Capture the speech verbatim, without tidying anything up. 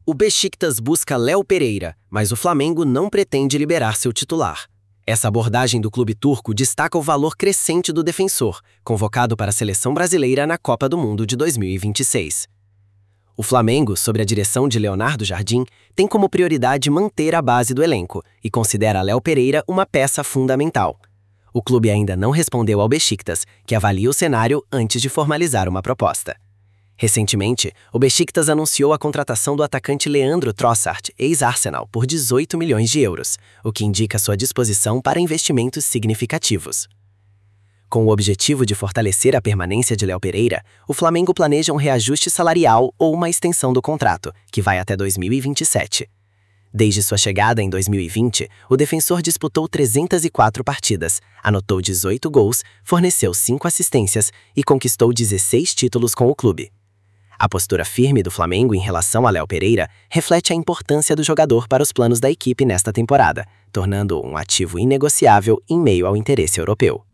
O Beşiktaş busca Léo Pereira, mas o Flamengo não pretende liberar seu titular. Essa abordagem do clube turco destaca o valor crescente do defensor, convocado para a seleção brasileira na Copa do Mundo de dois mil e vinte e seis. O Flamengo, sob a direção de Leonardo Jardim, tem como prioridade manter a base do elenco e considera Léo Pereira uma peça fundamental. O clube ainda não respondeu ao Beşiktaş, que avalia o cenário antes de formalizar uma proposta. Recentemente, o Beşiktaş anunciou a contratação do atacante Leandro Trossard, ex-Arsenal, por dezoito milhões de euros, o que indica sua disposição para investimentos significativos. Com o objetivo de fortalecer a permanência de Léo Pereira, o Flamengo planeja um reajuste salarial ou uma extensão do contrato, que vai até dois mil e vinte e sete. Desde sua chegada em dois mil e vinte, o defensor disputou trezentas e quatro partidas, anotou dezoito gols, forneceu cinco assistências e conquistou dezesseis títulos com o clube. A postura firme do Flamengo em relação a Léo Pereira reflete a importância do jogador para os planos da equipe nesta temporada, tornando-o um ativo inegociável em meio ao interesse europeu.